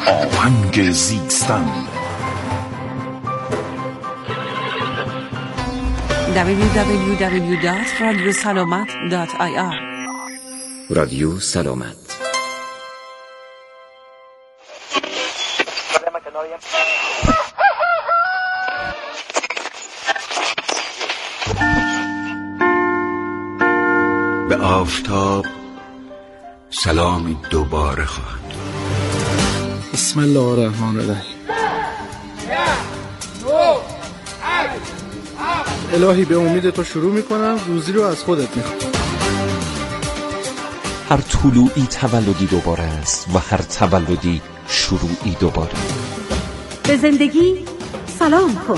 آهنگ زیستن. www.radiosalamat.ir رادیو سلامت. به آفتاب سلامی دوباره خواهد. بسم الله الرحمن الرحیم. الهی به امید تو شروع میکنم، روزی رو از خودت میخوام. هر طلوعی تولدی دوباره است و هر تولدی شروعی دوباره. به زندگی سلام کن.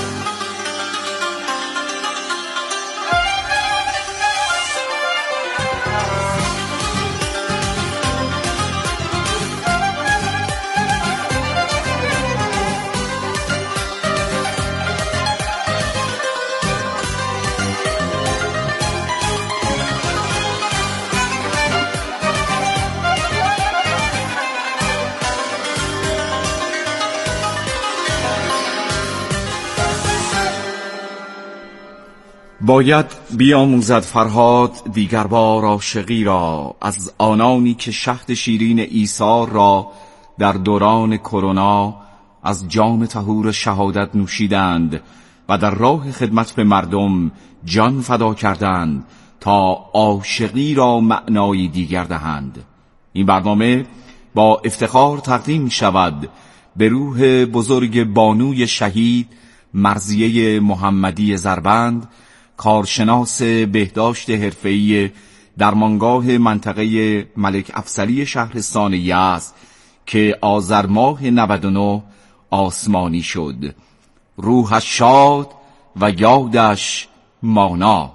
باید بیاموزد فرهاد دیگر بار عاشقی را، از آنانی که شهد شیرین عیسی را در دوران کرونا از جام طهور شهادت نوشیدند و در راه خدمت به مردم جان فدا کردند تا عاشقی را معنای دیگر دهند. این برنامه با افتخار تقدیم شود به روح بزرگ بانوی شهید مرضیه محمدی زربند، کارشناس بهداشت حرفه‌ای درمانگاه منطقه ملک افضلی شهرستان یزد که آذر ماه 99 آسمانی شد. روحش شاد و یادش مانا.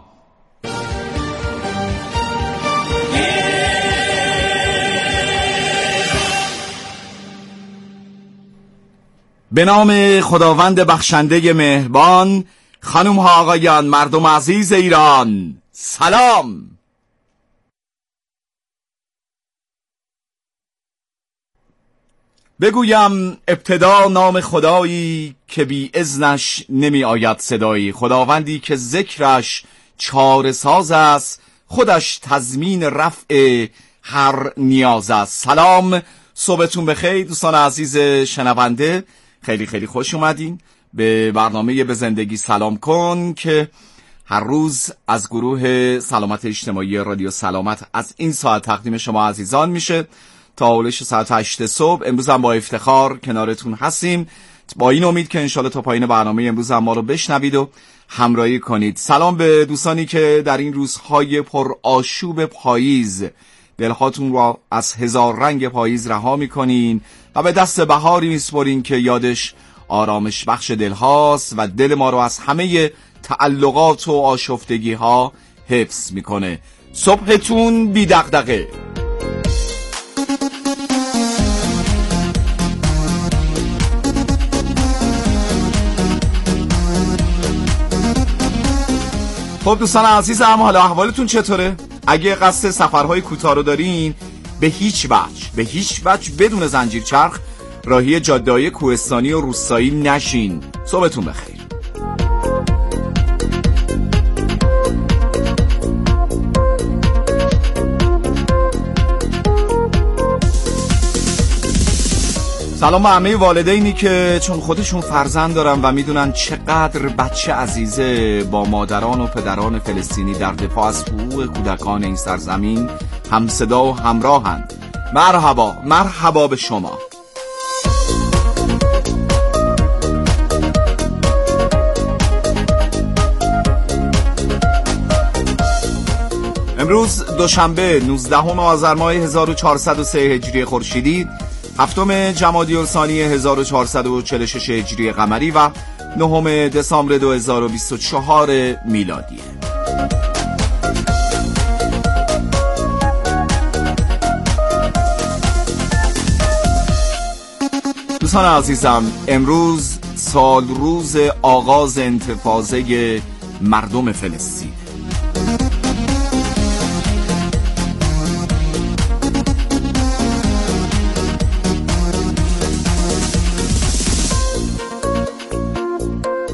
به نام خداوند بخشنده مهربان. خانم ها آقایان، مردم عزیز ایران، سلام. بگویم ابتدا نام خدایی که بی اذنش نمی آید صدایی، خداوندی که ذکرش چاره ساز است، خودش تضمین رفع هر نیاز است. سلام، صبحتون بخیر دوستان عزیز شنونده، خیلی خیلی خوش اومدین به برنامه به زندگی سلام کن که هر روز از گروه سلامت اجتماعی رادیو سلامت از این ساعت تقدیم شما عزیزان میشه تا اولش ساعت 8 صبح. امروز هم با افتخار کنارتون هستیم با این امید که انشالله تا پایین برنامه امروز هم ما رو بشنوید و همراهی کنید. سلام به دوستانی که در این روزهای پر آشوب پاییز دلهاتون را از هزار رنگ پاییز رها میکنین و به دست بهاری میسپرین که یادش آرامش بخش دل هاست و دل ما رو از همه تعلقات و آشفتگی ها حفظ میکنه. صبحتون بی دغدغه. خب دوستان عزیزم، حالا احوالتون چطوره؟ اگه قصد سفرهای کوتاه رو دارین به هیچ وجه بدون زنجیر چرخ راهی جاده‌های کوهستانی و روستایی نشین. صبحتون بخیر. سلام به همه والدینی که چون خودشون فرزند دارن و میدونن چقدر بچه عزیزه با مادران و پدران فلسطینی در دفاع از حقوق کودکان این سرزمین همصدا و همراهند. مرحبا به شما. امروز دوشنبه 19 آذر ماه 1403 هجری خورشیدی، 7 جمادی الثانی 1446 هجری قمری و 9 دسامبر 2024 میلادی. دوستان عزیزم، امروز سال روز آغاز انتفاضه مردم فلسطین.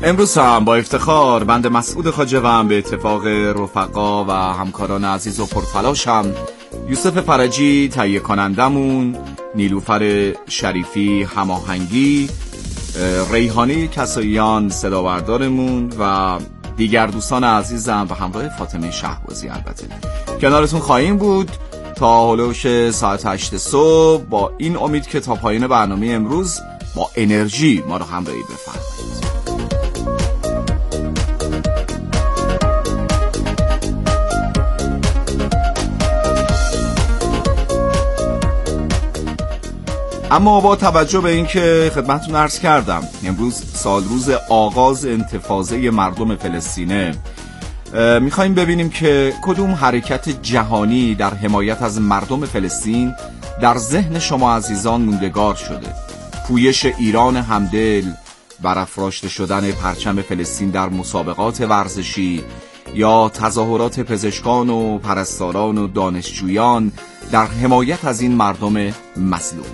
امروز هم با افتخار بنده مسعود خواجه‌ام به اتفاق رفقا و همکاران عزیز و پرتلاشم یوسف فرجی تهیه کنندمون، نیلوفر شریفی هماهنگی، ریحانه کساییان صداوردارمون و دیگر دوستان عزیزم و همراه فاطمه شهبازی البته کنارتون خواهیم بود تا هلوش ساعت 8 صبح، با این امید که تا پایان برنامه امروز با انرژی ما رو همراهی بفرمایید. اما با توجه به اینکه خدمتتون عرض کردم امروز سالروز آغاز انتفاضه مردم فلسطینه، میخوایم ببینیم که کدوم حرکت جهانی در حمایت از مردم فلسطین در ذهن شما عزیزان موندگار شده. پویش ایران همدل، برافراشته شدن پرچم فلسطین در مسابقات ورزشی، یا تظاهرات پزشکان و پرستاران و دانشجویان در حمایت از این مردم مظلوم.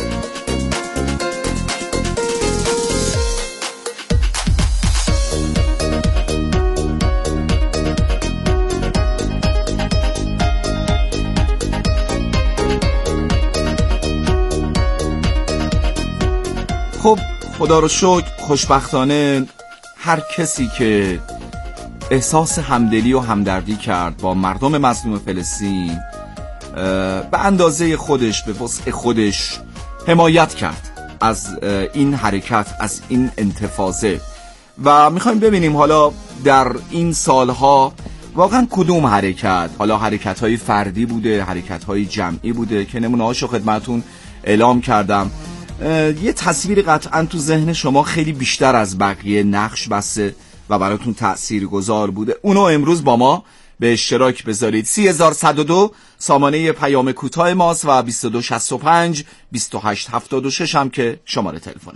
خب خدا رو شکر، خوشبختانه هر کسی که احساس همدلی و همدردی کرد با مردم مظلوم فلسطین به اندازه خودش، به وسع خودش حمایت کرد از این حرکت، از این انتفاضه. و میخوایم ببینیم حالا در این سالها واقعا کدوم حرکت، حالا حرکت‌های فردی بوده، حرکت‌های جمعی بوده که نمونه‌هاشو خدمتتون اعلام کردم. یه تصویر قطعا تو ذهن شما خیلی بیشتر از بقیه نقش بسته و براتون تأثیرگذار بوده. اونو امروز با ما به اشتراک بذارید. 3102 سامانه پیام کوتاه ماست و 2265 2876 هم که شماره تلفنه.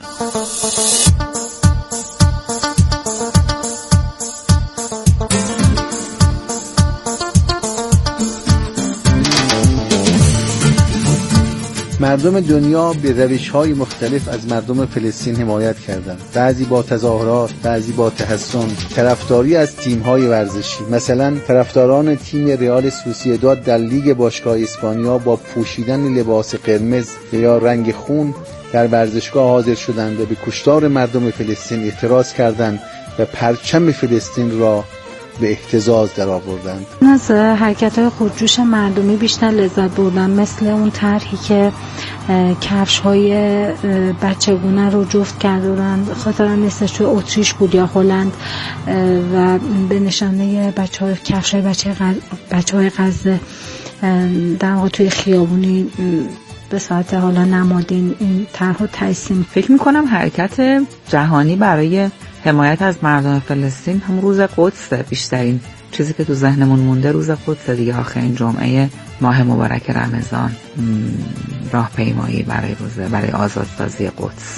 مردم دنیا به روش‌های مختلف از مردم فلسطین حمایت کردند. بعضی با تظاهرات، بعضی با تحسن، طرفداری از تیم‌های ورزشی. مثلا طرفداران تیم رئال سوسییداد در لیگ باشگاه اسپانیا با پوشیدن لباس قرمز یا رنگ خون در ورزشگاه حاضر شدند و به کشتار مردم فلسطین اعتراض کردند و پرچم فلسطین را به اهتزاز در آوردند. از حرکت‌های خودجوش مردمی بیشتر لذت بردم، مثل اون طرحی که کفش‌های بچگونه رو جفت کردن، خاطرم نیستش توی اتریش بود یا هلند، و به نشانه بچه‌های کفش‌های بچه‌های غزه در واقع توی خیابونی به صورت حالا نمادین این طرحو ترسیم. فکر می‌کنم حرکت جهانی برای حمایت از مردم فلسطین هم روز قدسه. بیشترین چیزی که تو ذهنمون مونده روز قدسه دیگه، آخرین جمعه ماه مبارک رمضان، راهپیمایی برای آزادسازی قدس.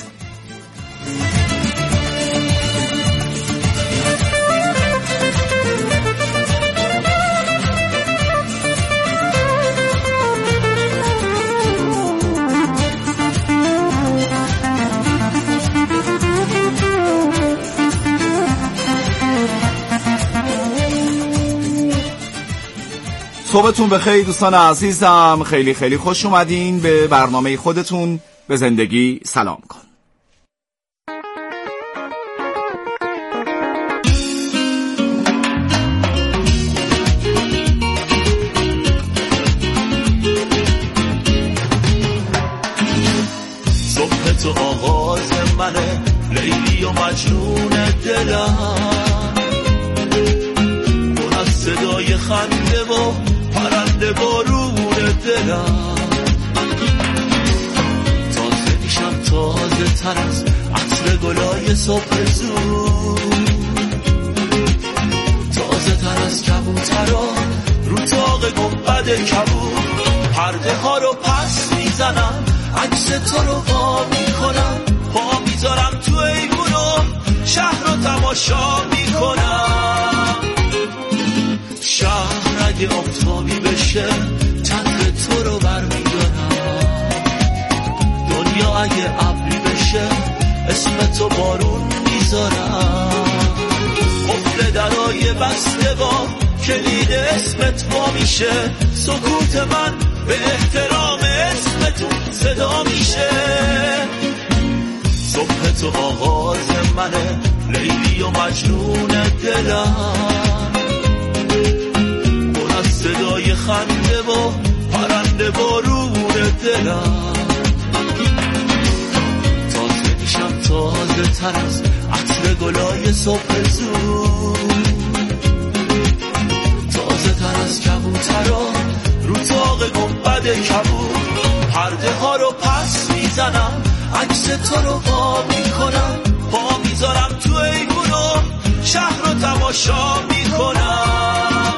صبحتون بخیر دوستان عزیزم، خیلی خیلی خوش اومدین به برنامه خودتون به زندگی سلام کن. صبح تو آغاز منه، لیلی و مجنون دلم، پر از صدای خنده و پرنده بارون دلم. تازه میشم، تازه تر از عطر گلای صبح زود، تازه تر از کبوتران رو تاق گنبد کبود. پرده ها رو پس میزنم، عکس تو رو وا میکنم، پا میذارم تو ایوونو، شهر رو تماشا میکنم. شهر اگه آفتابی بشه، تنگ تو رو برمیدارم. دنیا اگه ابری بشه، اسم تو بارون میذارم. قفل درای بسته با کلید اسمت وا میشه، سکوت من به احترام اسمتون صدا میشه. صبح تو آغاز منه، لیلی و مجنون دلم، پر از صدای خنده و پرنده بارون دلم. تازه میشم تازه تر از عطر گلای صبح زود، تازه تر از کبوترا رو تاق گنبد کبود. پرده ها رو پس میزنم، عکس تو رو پا میکنم، پا میذارم تو ایوونم، شهر رو تماشا میکنم.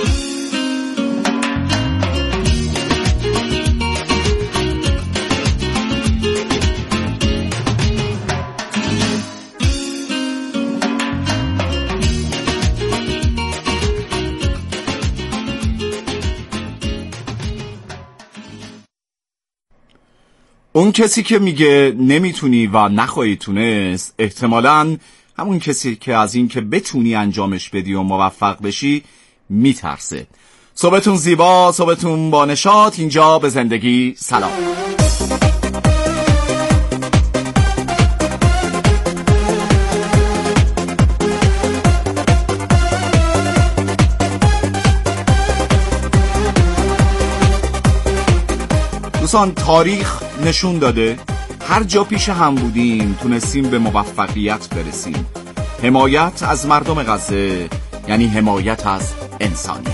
اون کسی که میگه نمیتونی و نخواهی تونست، احتمالاً همون کسی که از این که بتونی انجامش بدی و موفق بشی میترسه. صبحتون زیبا، صبحتون با نشاط. اینجا به زندگی سلام. دوستان، تاریخ نشون داده هر جا پیش هم بودیم تونستیم به موفقیت برسیم. حمایت از مردم غزه یعنی حمایت از انسانیت.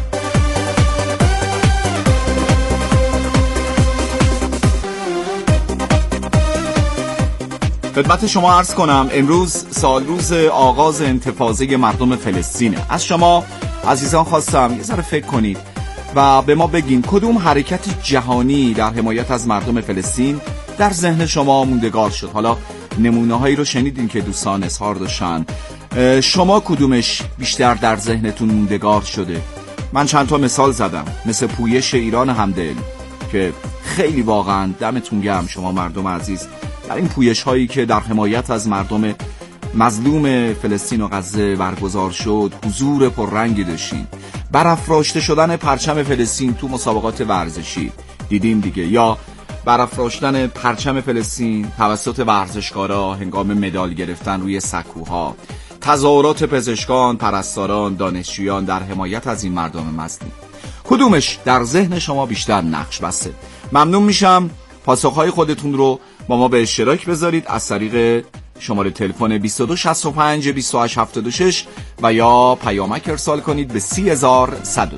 خدمت شما عرض کنم امروز سالروز آغاز انتفاضه مردم فلسطینه. از شما عزیزان خواستم یه ذره فکر کنید و به ما بگین کدوم حرکت جهانی در حمایت از مردم فلسطین در ذهن شما موندگار شد. حالا نمونه هایی رو شنیدین که دوستان اظهار داشتن، شما کدومش بیشتر در ذهنتون موندگار شده؟ من چند تا مثال زدم، مثل پویش ایران همدل که خیلی واقعا دمتون گرم شما مردم عزیز در این پویش هایی که در حمایت از مردم مظلوم فلسطین و غزه برگزار شد حضور پررنگی داشتین. برافراشته شدن پرچم فلسطین تو مسابقات ورزشی دیدیم دیگه، یا برافراشتن پرچم فلسطین توسط ورزشکارا هنگام مدال گرفتن روی سکوها، تظاهرات پزشکان، پرستاران، دانشجویان در حمایت از این مردم مظلوم. کدومش در ذهن شما بیشتر نقش بسته؟ ممنون میشم پاسخهای خودتون رو با ما به اشتراک بذارید از طریق شماره تلفن 2265 2876 و یا پیامک ارسال کنید به 30102.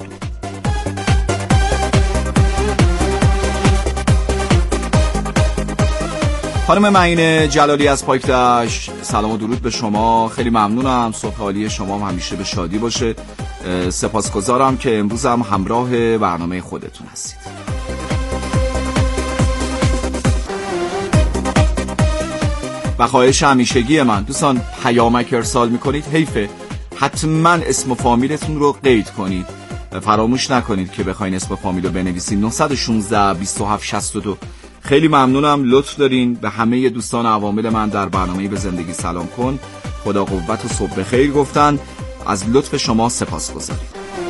خانم معین جلالی از پاکدشت، سلام و درود به شما. خیلی ممنونم، صبح عالی شما همیشه به شادی باشه. سپاسگزارم که امروز هم همراه برنامه خودتون هستید. و خواهش همیشگی من دوستان، پیامک ارسال میکنید حیفه حتما اسم و فامیلتون رو قید کنید، فراموش نکنید که بخواین اسم و فامیل رو بنویسید. 916 27 62. خیلی ممنونم، لطف دارین. به همه دوستان عوامل من در برنامه به زندگی سلام کن خدا قوت و صبح بخیر گفتن، از لطف شما سپاسگزاریم.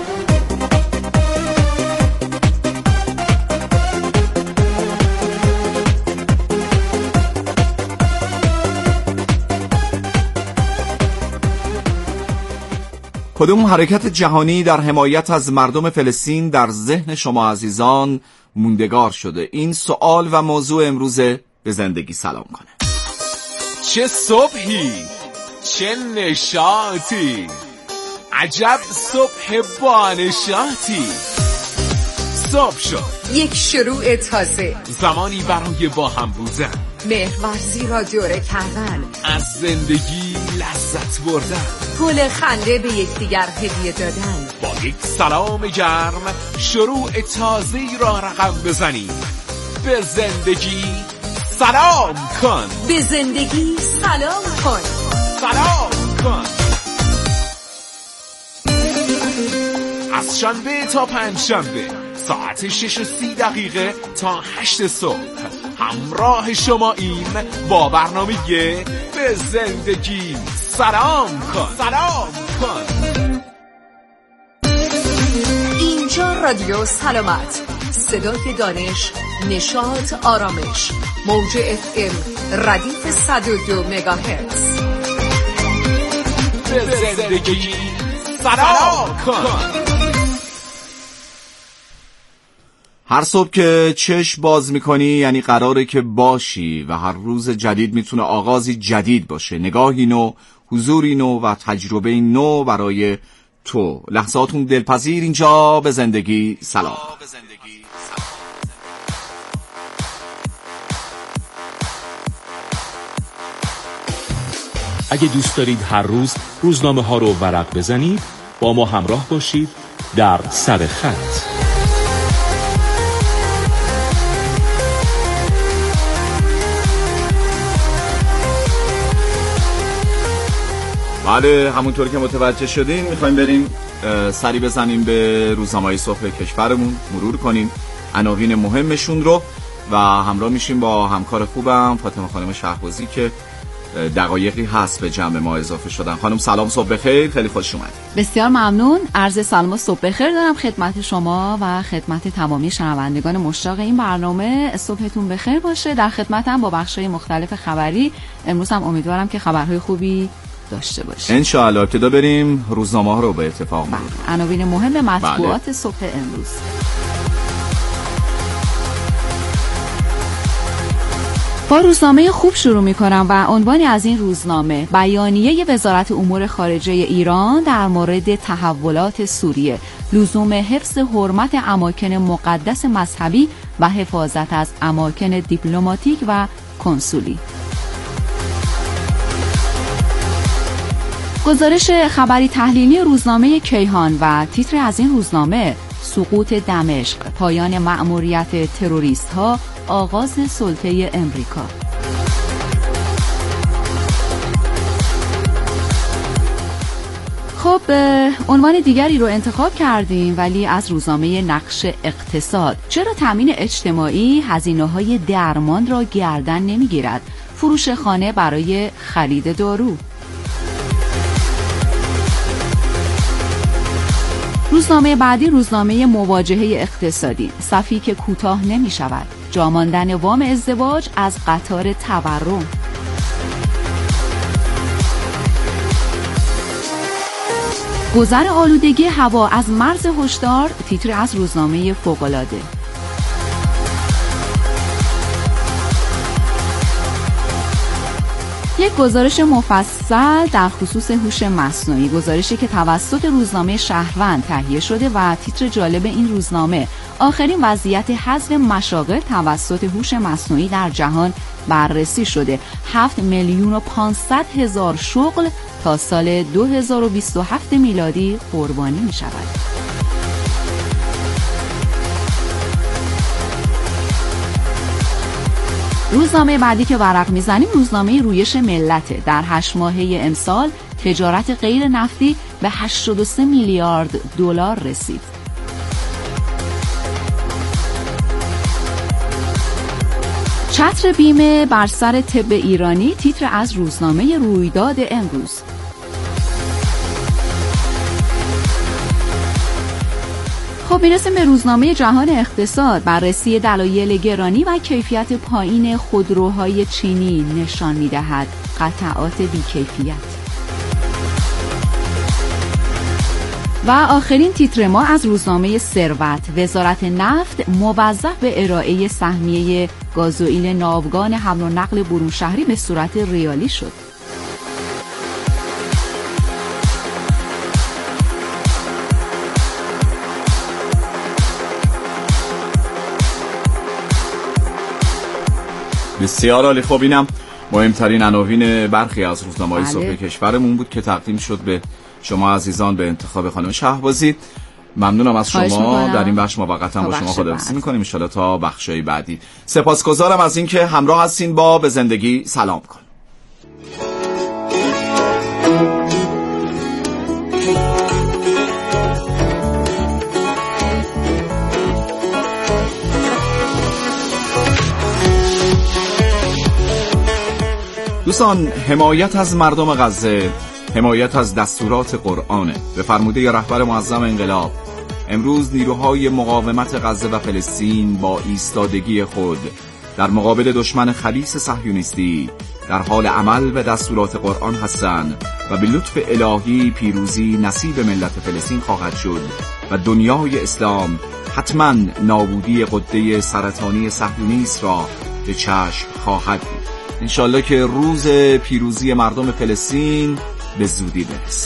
کدوم حرکت جهانی در حمایت از مردم فلسطین در ذهن شما عزیزان موندگار شده؟ این سوال و موضوع امروز به زندگی سلام کنه. چه صبحی، چه نشاطی، عجب صبح بانشاطی. صبح شد، یک شروع تازه، زمانی برای با هم بودن، مهرورزی را دوره کردن، از زندگی لذت بردن، گل خنده به یکدیگر هدیه دادن، با یک سلام گرم شروع تازه‌ای را رقم بزنیم. به زندگی سلام کن، به زندگی سلام کن، سلام کن. از شنبه تا پنجشنبه ساعت 6:30 تا 8 صبح همراه شما این با برنامه به زندگی سلام کن. اینجا رادیو سلامت، صدای دانش، نشاط، آرامش، موج FM ردیف 102 مگاهرتز. به زندگی سلام کن. هر صبح که چشم باز میکنی یعنی قراره که باشی و هر روز جدید میتونه آغازی جدید باشه، نگاهی نو، حضوری نو و تجربه نو برای تو. لحظاتون دلپذیر اینجا به زندگی سلام. اگه دوست دارید هر روز روزنامه ها رو ورق بزنید، با ما همراه باشید در سر خط. بله، همونطور که متوجه شدین میخوایم بریم سری بزنیم به روزنامه‌های صبح کشورمون، مرور کنیم عناوین مهمشون رو و همراه میشیم با همکار خوبم فاطمه خانم شهبازی که دقایقی هست به جمع ما اضافه شدن. خانم سلام، صبح بخیر، خیلی خوش اومدید. بسیار ممنون. عرض سلام و صبح بخیر دارم خدمت شما و خدمت تمامی شنوندگان مشتاق این برنامه. صبحتون بخیر باشه. در خدمتم با بخش‌های مختلف خبری. امروز هم امیدوارم که خبرهای خوبی داشته باشیم ان شاء الله. ابتدا بریم روزنامه‌ها رو به اتفاق مرور. عناوین مهم مطبوعات صبح امروز. با روزنامه خوب شروع می‌کنم و عنوانی از این روزنامه: بیانیه وزارت امور خارجه ایران در مورد تحولات سوریه، لزوم حفظ حرمت اماکن مقدس مذهبی و حفاظت از اماکن دیپلماتیک و کنسولی. گزارش خبری تحلیلی روزنامه کیهان و تیتر از این روزنامه: سقوط دمشق، پایان مأموریت تروریست‌ها، آغاز سلطه امریکا. خب عنوان دیگری رو انتخاب کردیم ولی از روزنامه نقش اقتصاد. چرا تامین اجتماعی هزینه‌های درمان را گردن نمی‌گیرد؟ فروش خانه برای خرید دارو. روزنامه بعدی روزنامه مواجهه اقتصادی: صفی که کوتاه نمی شود، جاماندن وام ازدواج از قطار تورم. گذر آلودگی هوا از مرز هشدار، تیتر از روزنامه فوق‌العاده. یک گزارش مفصل در خصوص هوش مصنوعی، گزارشی که توسط روزنامه شهروند تهیه شده و تیتر جالب این روزنامه: آخرین وضعیت حذف مشاغل توسط هوش مصنوعی در جهان بررسی شده. 7,500,000 شغل تا سال 2027 میلادی قربانی می شود. روزنامه بعدی که ورق میزنیم روزنامه رویش ملته. در 8 ماهه امسال تجارت غیر نفتی به 83 میلیارد دلار رسید. چتر بیمه بر سر طب ایرانی، تیتر از روزنامه رویداد امروز. خب میرسیم به روزنامه جهان اقتصاد. بررسی دلایل گرانی و کیفیت پایین خودروهای چینی نشان می‌دهد قطعات بی‌کیفیت. و آخرین تیتر ما از روزنامه ثروت: وزارت نفت موظف به ارائه سهمیه گازوئیل ناوگان حمل و نقل برون شهری به صورت ریالی شد. بسیار عالی. خب اینم مهمترین عناوین برخی از روزنامه‌های صبح کشورمون بود که تقدیم شد به شما عزیزان به انتخاب خانم شهبازی. ممنونم از شما. در این بخش موقتا با شما خداحافظی می‌کنیم ان شاءالله تا بخشای بعدی. سپاسگزارم از اینکه همراه هستین با به زندگی سلام کن. دوستان، حمایت از مردم غزه حمایت از دستورات قرآنه. به فرموده رهبر معظم انقلاب امروز نیروهای مقاومت غزه و فلسطین با ایستادگی خود در مقابل دشمن خبیث صهیونیستی در حال عمل به دستورات قرآن هستند و به لطف الهی پیروزی نصیب ملت فلسطین خواهد شد و دنیای اسلام حتما نابودی غده سرطانی صهیونیست را به چشم خواهد دید. انشالله که روز پیروزی مردم فلسطین به زودی برسه.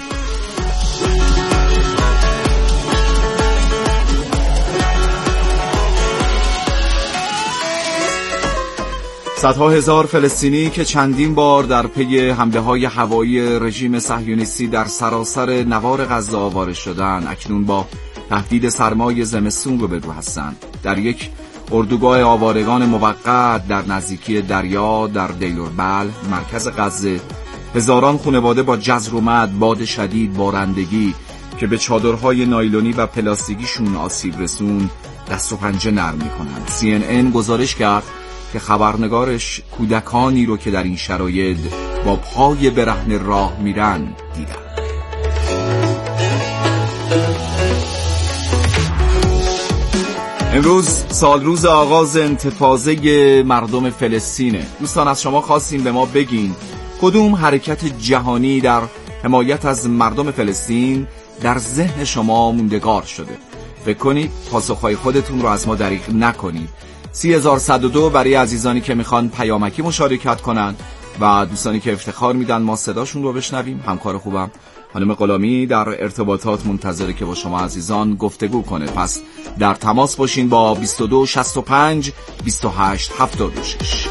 صدها هزار فلسطینی که چندین بار در پی حمله‌های هوایی رژیم صهیونیستی در سراسر نوار غزه آواره شدند، اکنون با تهدید سرمای زمستون روبرو هستند. در یک اردوگاه آوارگان موقت در نزدیکی دریا در دیلوربل مرکز غزه، هزاران خانواده با جزر و مد، باد شدید، بارندگی که به چادرهای نایلونی و پلاستیکیشون آسیب رسون دست و پنجه نرم می‌کنند. CNN گزارش کرد که خبرنگارش کودکانی رو که در این شرایط با پای برهنه راه میرن دیدن. امروز سال روز آغاز انتفاضه مردم فلسطینه. دوستان، از شما خواستیم به ما بگین کدوم حرکت جهانی در حمایت از مردم فلسطین در ذهن شما موندگار شده. فکر کنید، پاسخهای خودتون رو از ما دریغ نکنید. 3102 برای عزیزانی که میخوان پیامکی مشارکت کنن و دوستانی که افتخار میدن ما صداشون رو بشنویم. همکار خوبم خانم غلامی در ارتباطات منتظره که با شما عزیزان گفتگو کنه. پس در تماس باشین با 2265 2876.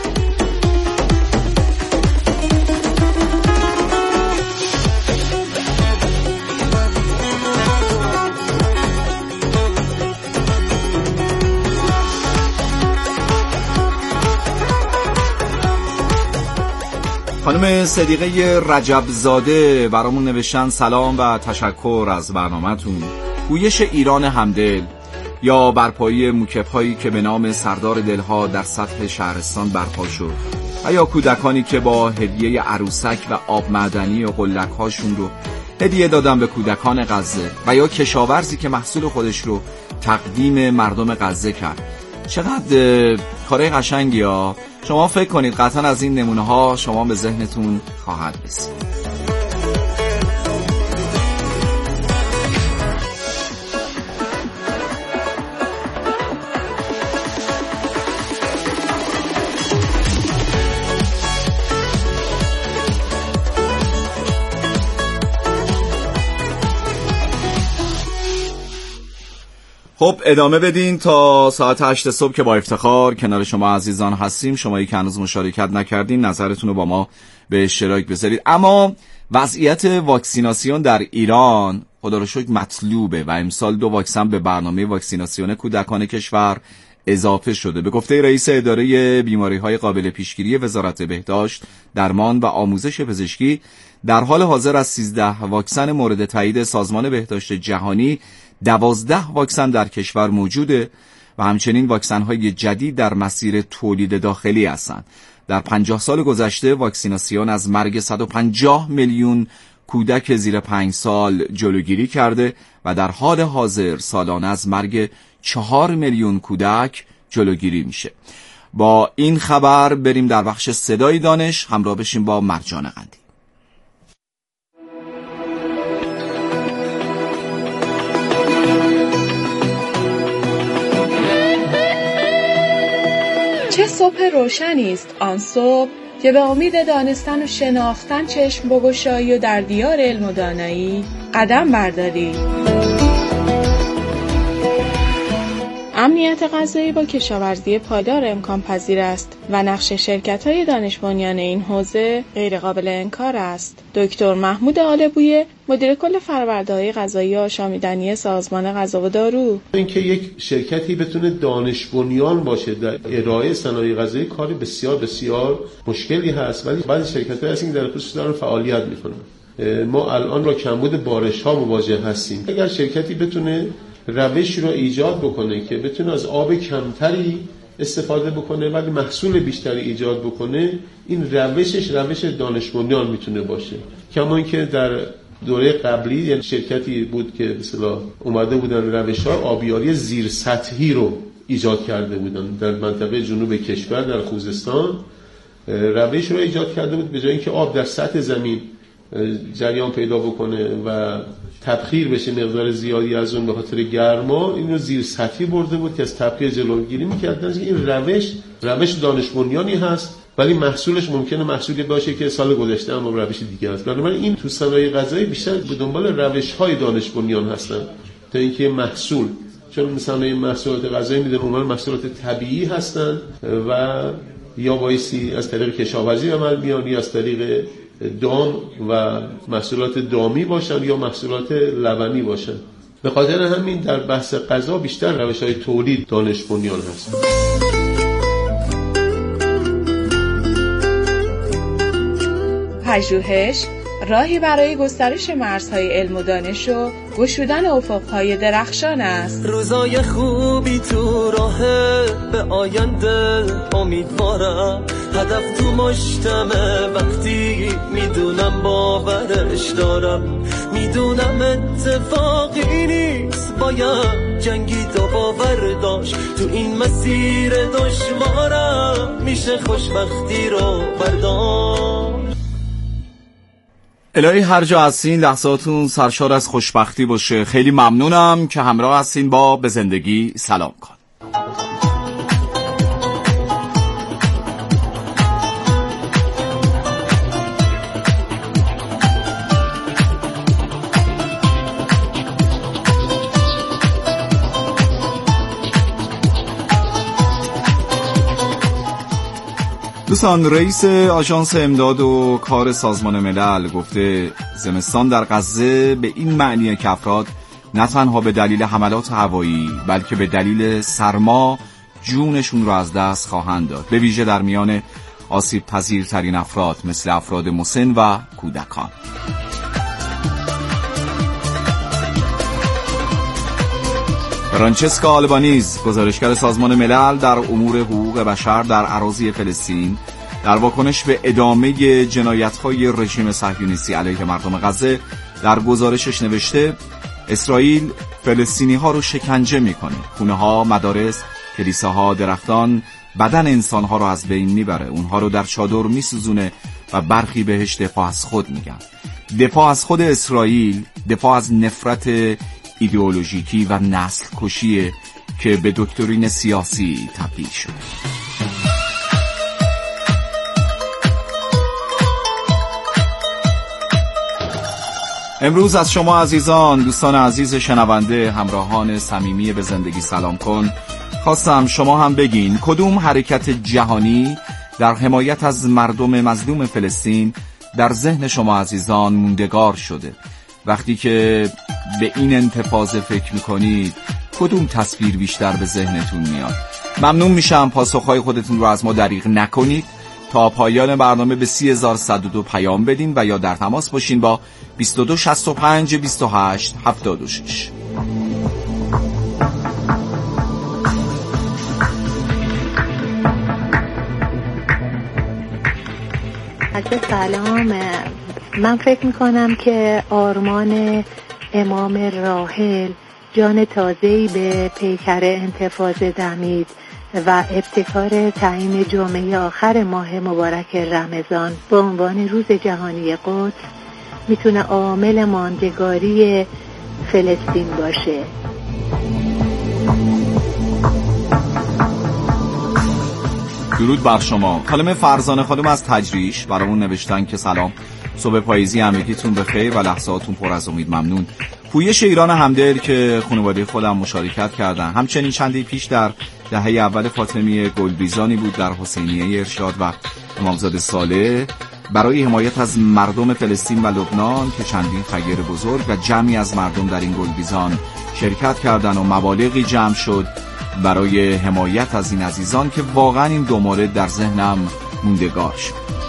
خانم صدیقه رجبزاده برامون نوشتن سلام و تشکر از برنامه‌تون. گویش ایران همدل یا برپایی موکب‌هایی که به نام سردار دلها در سطح شهرستان برپا شد و یا کودکانی که با هدیه عروسک و آب معدنی و قلک‌هاشون رو هدیه دادن به کودکان غزه و یا کشاورزی که محصول خودش رو تقدیم مردم غزه کرد. چقدر کارهای قشنگی ها. شما فکر کنید قطعا از این نمونه ها شما به ذهنتون خواهد رسید. خب ادامه بدین تا ساعت 8 صبح که با افتخار کنار شما عزیزان هستیم. شمایی که هنوز مشارکت نکردین نظرتون رو با ما به اشتراک بذارید. اما وضعیت واکسیناسیون در ایران خدا رو شکر مطلوبه و امسال 2 واکسن به برنامه واکسیناسیون کودکان کشور اضافه شده. به گفته رئیس اداره بیماری‌های قابل پیشگیری وزارت بهداشت، درمان و آموزش پزشکی، در حال حاضر از 13 واکسن مورد تایید سازمان بهداشت جهانی 12 واکسن در کشور موجوده و همچنین واکسن‌های جدید در مسیر تولید داخلی هستند. در 50 سال گذشته واکسیناسیون از مرگ 150 میلیون کودک زیر 5 سال جلوگیری کرده و در حال حاضر سالانه از مرگ 4 میلیون کودک جلوگیری میشه. با این خبر بریم در بخش صدای دانش، همراه بشیم با مرجان قندی. چه صبح روشنی است آن صبح که به امید دانستن و شناختن چشم بگشایی و در دیار علم و دانایی قدم برداری. امنیت غذایی با کشاورزی پایدار امکان پذیر است و نقش شرکت‌های دانش بنیان این حوزه غیر قابل انکار است. دکتر محمود آلبویه، مدیر کل فرآورده‌های غذایی و آشامیدنی سازمان غذا و دارو. اینکه یک شرکتی بتونه دانش بنیان باشه در ارائه صنایع غذایی کار بسیار بسیار مشکلی هست، ولی بعضی شرکت‌ها هستن که در خصوص دارن فعالیت می‌کنن. ما الان با کمبود بارش‌ها مواجه هستیم. اگر شرکتی بتونه روشی رو ایجاد بکنه که بتونه از آب کمتری استفاده بکنه ولی محصول بیشتری ایجاد بکنه، این روش دانشمندان میتونه باشه. کما اینکه در دوره قبلی یعنی شرکتی بود که به اصطلاح اومده بودن روش‌های آبیاری زیر سطحی رو ایجاد کرده بودن در منطقه جنوب کشور، در خوزستان روش رو ایجاد کرده بود. به جای اینکه آب در سطح زمین جریان پیدا بکنه و تبخیر بشه مقدار زیادی از اون به خاطر گرما، این رو زیر سطحی برده بود که از تبخیر جلوگیری می‌کردن. این روش دانشمندانی هست ولی محصولش ممکنه محصولی باشه که سال گذشته اما روش دیگه است. بنابراین این تو صنایع غذایی بیشتر به دنبال روش‌های دانشمندان هستن تا اینکه محصول، چون مثلا این محصولات غذایی میدونن اونها محصولات طبیعی هستن و یا بایستی از طریق کشاورزی عمل بیان یا از طریق دام و محصولات دامی باشن یا محصولات لبنی باشن. به خاطر همین در بحث غذا بیشتر روش‌های تولید دانش بنیان هست. پژوهش راهی برای گسترش مرزهای علم و دانش و گشودن افقهای درخشان است. روزای خوبی تو راهه، به آینده امیدوارم، هدف تو مشتمه وقتی میدونم باورش دارم، میدونم اتفاقی نیست باید جنگید و باور داشت، تو این مسیر دشوارم میشه خوشبختی رو برداشت. الهی هر جا هستین لحظاتون سرشار از خوشبختی باشه. خیلی ممنونم که همراه هستین با به زندگی سلام کن. دوستان، رئیس آژانس امداد و کار سازمان ملل گفته زمستان در غزه به این معنیه که افراد نه تنها به دلیل حملات هوایی بلکه به دلیل سرما جونشون رو از دست خواهند داد، به ویژه در میان آسیب پذیرترین افراد مثل افراد مسن و کودکان. فرانچسکا آلبانیز، گزارشگر سازمان ملل در امور حقوق بشر در اراضی فلسطین، در واکنش به ادامه جنایت‌های رژیم صهیونیستی علیه مردم غزه در گزارشش نوشته اسرائیل فلسطینی‌ها رو شکنجه می‌کنه، خونه‌ها، مدارس، کلیساها، درختان، بدن انسان‌ها رو از بین میبره، اونها رو در چادر میسوزونه و برخی بهش دفاع از خود میگن. دفاع از خود اسرائیل، دفاع از نفرت ایدئولوژیکی و نسل کشیه که به دکترین سیاسی تبدیل شده. امروز از شما عزیزان، دوستان عزیز شنونده، همراهان صمیمی به زندگی سلام کن، خواستم شما هم بگین کدوم حرکت جهانی در حمایت از مردم مظلوم فلسطین در ذهن شما عزیزان موندگار شده. وقتی که به این انتفاضه فکر میکنید کدوم تصویر بیشتر به ذهنتون میاد؟ ممنون میشم پاسخهای خودتون رو از ما دریغ نکنید. تا پایان برنامه به 30102 پیام بدین و یا در تماس باشین با 2265 28 76. سلام. من فکر میکنم که آرمان امام راحل جان تازه‌ای به پیکر انتفاضه دمید و ابتکار تعیین جمعه آخر ماه مبارک رمضان به عنوان روز جهانی قدس میتونه عامل ماندگاری فلسطین باشه. درود بر شما. خانم فرزانه خانم از تجریش برامون نوشتن که سلام، صبح پاییزی همگیتون بخیر و لحظاتون پر از امید. ممنون. پویش ایران همدل که خانواده خودم مشارکت کردن، همچنین چندی پیش در دهه اول فاطمی گلبیزانی بود در حسینیه ارشاد و امامزاده صالح برای حمایت از مردم فلسطین و لبنان که چندین خیر بزرگ و جمعی از مردم در این گلبیزان شرکت کردن و مبالغی جمع شد برای حمایت از این عزیزان که واقعا این دو مورد در ذهنم موندگار شد.